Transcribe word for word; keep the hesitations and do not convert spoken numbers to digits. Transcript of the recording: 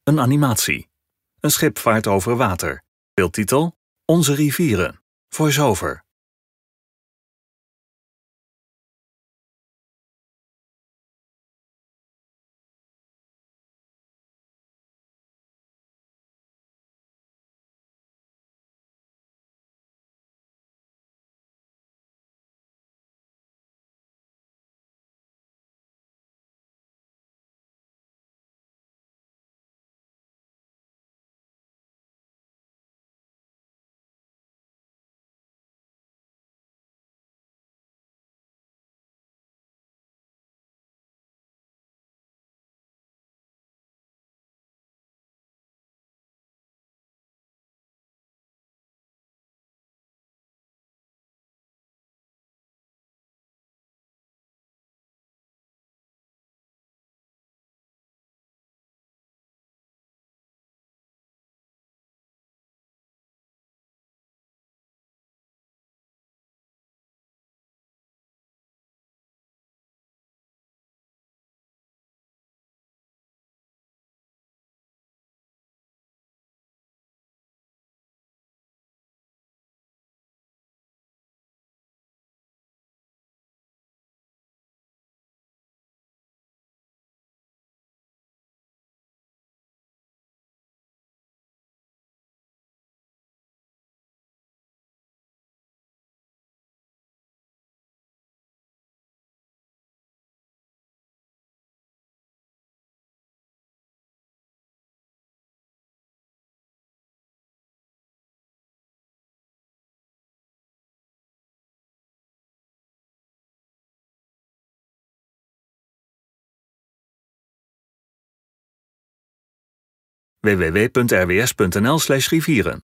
Een animatie. Een schip vaart over water. Beeldtitel: Onze rivieren. Voice-over. w w w punt r w s punt n l slash rivieren